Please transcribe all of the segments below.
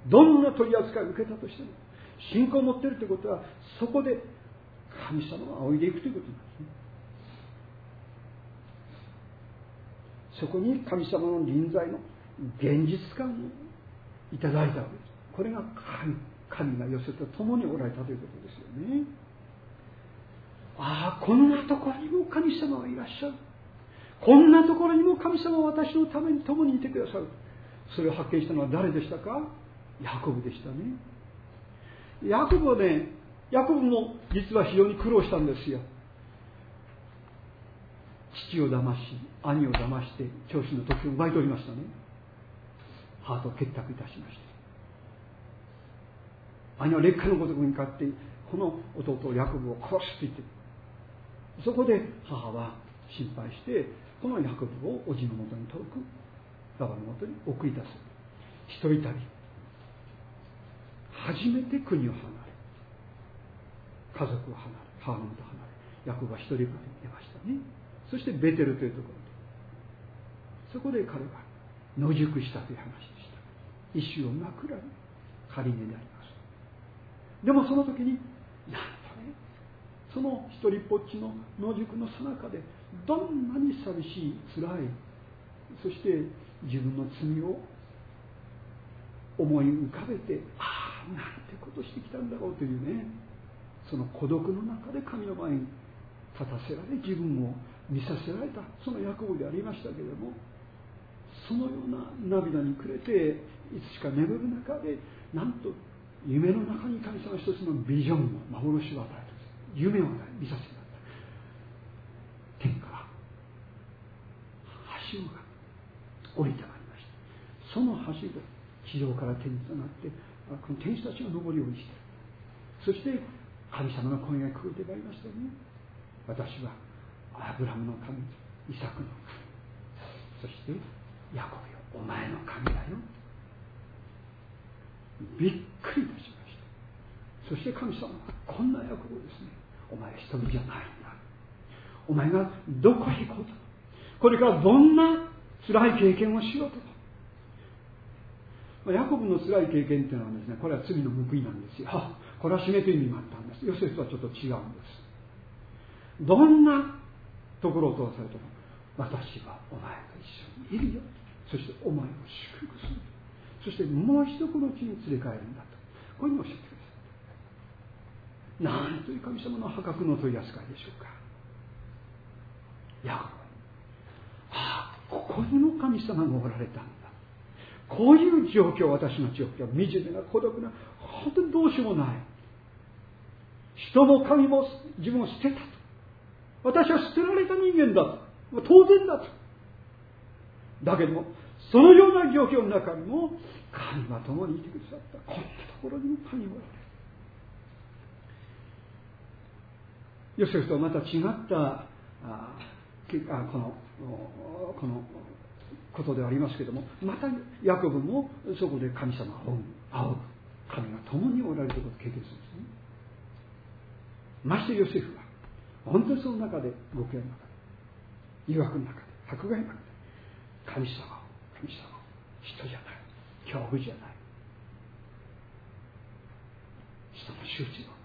どんな取り扱いを受けたとしても、信仰を持っているということは、そこで神様が仰いでいくということなんですね。そこに神様の臨在の現実感をいただいたわけです。これが神がヨセフと共におられたということですよね。ああ、こんなところにも神様がいらっしゃる。こんなところにも神様は私のために共にいてくださる。それを発見したのは誰でしたか？ヤコブでしたね。ヤコブも実は非常に苦労したんですよ。父を騙し、兄を騙して長子の時を奪い取りましたね。ハートを結託いたしました。兄は烈火のごとくに向かってこの弟ヤコブを殺すと言って、そこで母は心配してこのヤコブを叔父のもとに遠くラバのもとに送り出す。一人旅、初めて国を離れ、家族を離れ、母のもとを離れ、ヤコブは一人旅に出ましたね。そしてベテルというところで、そこで彼は野宿したという話でした。石を枕に仮寝であります。でもその時になんとね、その一人ぽっちの野宿の最中でどんなに寂しい、辛い、そして自分の罪を思い浮かべて、ああなんてことしてきたんだろうというね、その孤独の中で神の前に立たせられ、自分を見させられたそのヤコブでありましたけれども、そのような涙に暮れていつしか眠る中で、なんと夢の中に神様一つのビジョンの幻を与えた、夢を与え見させてもらった。天から橋が降りてまいりました。その橋が地上から天となって、この天使たちが登り降りして、そして神様の声が聞こえてまいりましたね。私はアブラムの神、イサクの神、そしてヤコブよ、お前の神だよ。びっくりいたしました。そして神様はこんなヤコブですね、お前は一人じゃないんだ。お前がどこへ行こうと、これからどんな辛い経験をしようと、ヤコブの辛い経験というのはですね、これは罪の報いなんですよ。これは締めという意味があったんです。ヨセフとはちょっと違うんです。どんなところを通されても、私はお前と一緒にいるよ、そしてお前を祝福する、そしてもう一度この地に連れ帰るんだと、こういうふうにおっしゃってください。なんという神様の破格の取り扱いでしょうか。ヤコブ、ここにも神様がおられたんだ。こういう状況、私の状況、惨めな孤独な、本当にどうしようもない、人も神も自分を捨てたと、私は捨てられた人間だと、当然だと。だけどもそのような状況の中にも神は共にいてくださった。こんなところにも神はおられる。ヨセフとはまた違ったこのことでありますけれども、またヤコブもそこで神様を仰ぐ、神が共におられるということを経験するんですね。ましてヨセフは本当にその中で、ご家の中で、誘惑の中で、迫害の中で、神様、人じゃない、恐怖じゃない、人の周知の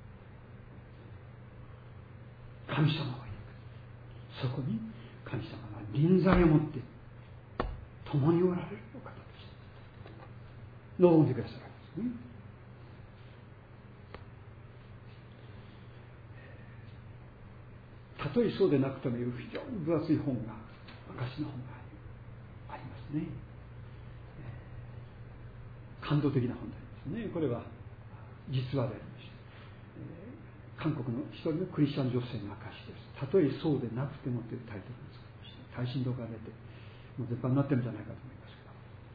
ない神様がいる。そこに神様が臨在を持って共におられるお方でした。望んでくださるんですね。たとえそうでなくてもいう非常に分厚い本が、証の本がありますね。感動的な本でありますね。これは実話でありまして、韓国の一人のクリスチャン女性の証です。たとえそうでなくてもというタイトルを作りました。大震動が出てもう絶版になってるんじゃないかと思います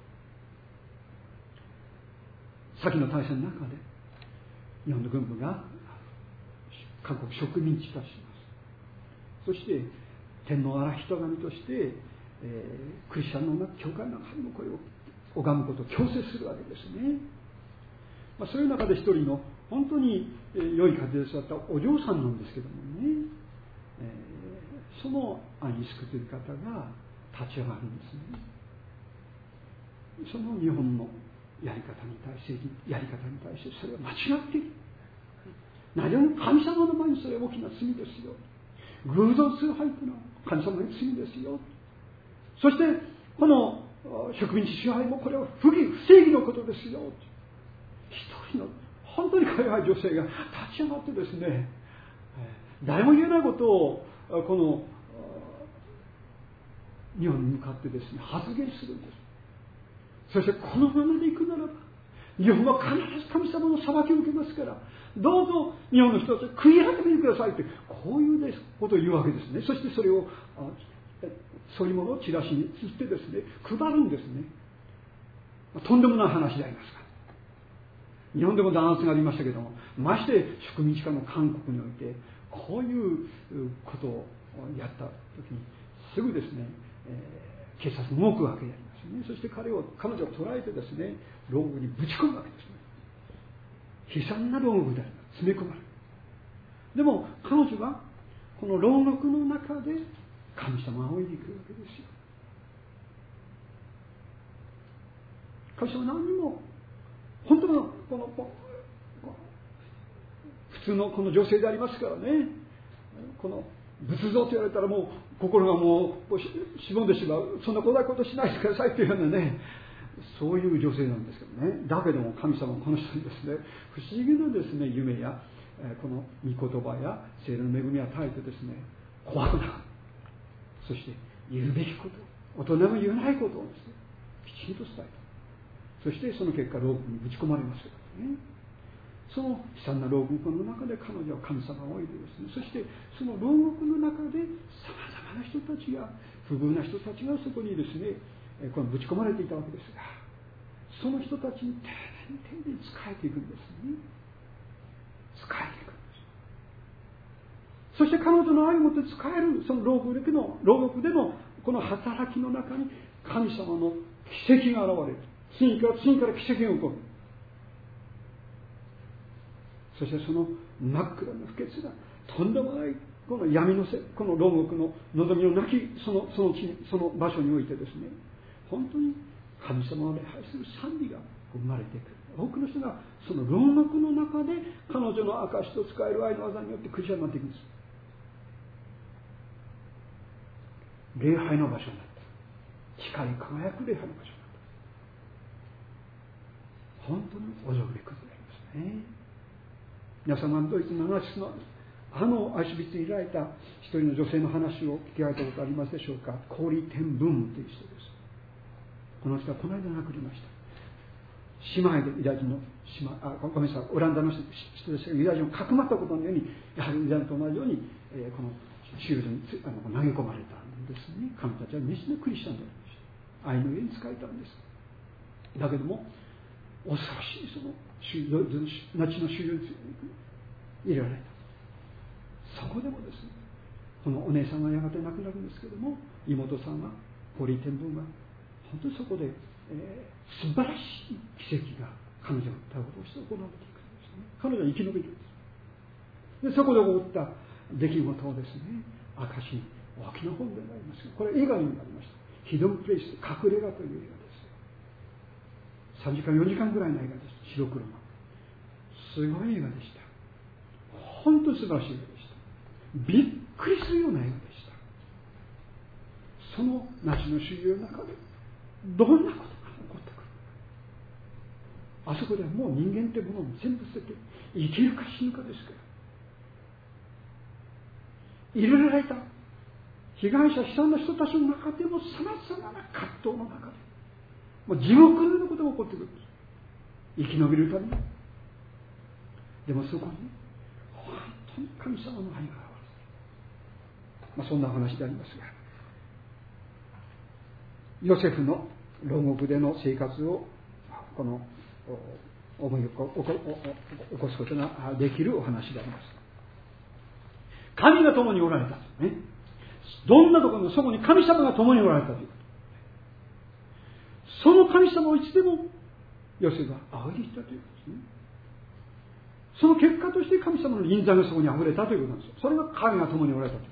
けど、先の大戦の中で日本の軍部が韓国植民地化します。そして天皇荒人神として、クリスチャンの教会の中にもこれを拝むことを強制するわけですね。そういう中で一人の本当に良い家庭で育ったお嬢さんなんですけどもね、そのアニスクという方が立ち上がるんですね。その日本のやりやり方に対してそれは間違っている。何よりも神様の前にそれは大きな罪ですよ。偶像崇拝というのは神様の罪ですよ。そしてこの植民地支配もこれは不正義のことですよ。一人の本当に可愛い女性が立ち上がってですね、誰も言えないことをこの日本に向かってですね発言するんです。そしてこのままでいくならば日本は必ず神様の裁きを受けますから、どうぞ日本の人たちは悔い改めてくださいって、こういうことを言うわけですね。そしてそれをそういうものをチラシに釣ってですね配るんですね。とんでもない話でありますが、日本でも弾圧がありましたけども、まして植民地化の韓国においてこういうことをやった時にすぐですね、警察も動くわけでありますね。そして彼女を捕らえてですね牢獄にぶち込むわけですね。悲惨な牢獄であります。詰め込まれる。でも彼女はこの牢獄の中で神様を仰いでいくわけですよ。神様は何にも本当の普通のこの女性でありますからね、この仏像と言われたらもう心がもうしぼんでしまう、そんな怖いことしないでくださいというようなね、そういう女性なんですけどね。だけども神様はこの人にですね不思議なですね夢やこの御言葉や聖霊の恵みを与えてですね、怖くなる、そして言うべきこと、大人も言えないことをですねきちんと伝えた。そしてその結果牢獄にぶち込まれますからね。その悲惨な牢獄の中で彼女は神様を仰いでですね、そしてその牢獄の中でさまざまな人たちが、不遇な人たちがそこにですねこのぶち込まれていたわけですが、その人たちに丁寧に仕えていくんですね。仕えていくんです。そして彼女の愛をもって仕えるその牢獄でのこの働きの中に神様の奇跡が現れる。次から奇跡が起こる。そしてその真っ暗な不潔なとんでもないこの闇のこの牢獄の望みのなきその場所においてですね、本当に神様を礼拝する賛美が生まれてくる。多くの人がその牢獄の中で彼女の証と使える愛の技によってクリスチャンになっていくんです。礼拝の場所になった。光り輝く礼拝の場所になった。本当に驚くべきことでありますね。皆様ドイツのナチスのアウシュビッツにいられた一人の女性の話を聞きられたことありますでしょうか。コーリー・テンブームという人です。この人はこの間亡くなりました。姉妹でユダヤ人のごめんなさい、オランダの人ですが、ユダヤ人をかくまったことのように、やはりユダヤ人と同じように、このシールドに投げ込まれたんですね。彼女たちは熱心なクリスチャンでありました。愛の家に仕えたんです。だけども恐ろしいそのナチの収容に入れられた。そこでもですね、このお姉さんがやがて亡くなるんですけども、妹さんはコーリー・テンブームが本当にそこで、素晴らしい奇跡が彼女が訴え事をして行われていくんですね。彼女は生き延びるんです。でそこで起こった出来事をですね証しに大きな本でありますが、これ映画にもなりました。ヒドンプレイス、隠れ家という映画です。3時間4時間ぐらいの映画です。白黒のすごい映画でした。本当に素晴らしい映画でした。びっくりするような映画でした。そのナチの修行の中でどんなことが起こってくる。あそこではもう人間ってものを全部捨てて生きるか死ぬかですから、入れられた被害者悲惨な人たちの中でもさまざまな葛藤の中でもう地獄のようなことが起こってくるんです。生き延びるために。でもそこに本当に神様の愛が現れる。そんな話でありますが、ヨセフの牢獄での生活をこの思いを起こすことができるお話であります。神が共におられたとね。どんなところもそこに神様が共におられたということ。その神様をいつでもヨセフは仰いでいたということですね。その結果として神様の臨在がそこにあふれたということなんですよ。それが神が共におられたという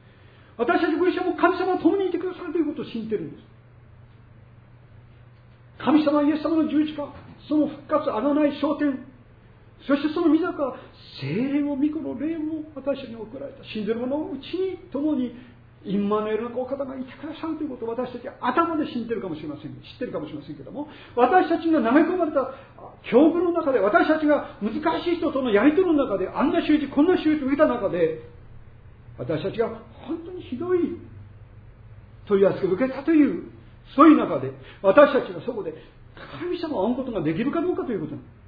ことです。私たちクリスチャンも神様が共にいてくださるということを信じているんです。 神様イエス様の十字架、その復活、贖い、昇天、そしてその御座から聖霊を、御子の霊を私たちに送られた。死んでいる者のうちに共にインマヌエルのお方がいてくださるということを私たちは頭で知っているかもしれません。知ってるかもしれませんけども、私たちが投げ込まれた境遇の中で、私たちが難しい人とのやり取りの中で、あんな仕打ち、こんな仕打ちを受けた中で、私たちが本当にひどい問い合わせを受けたという、そういう中で、私たちがそこで神様を会うことができるかどうかということなんです。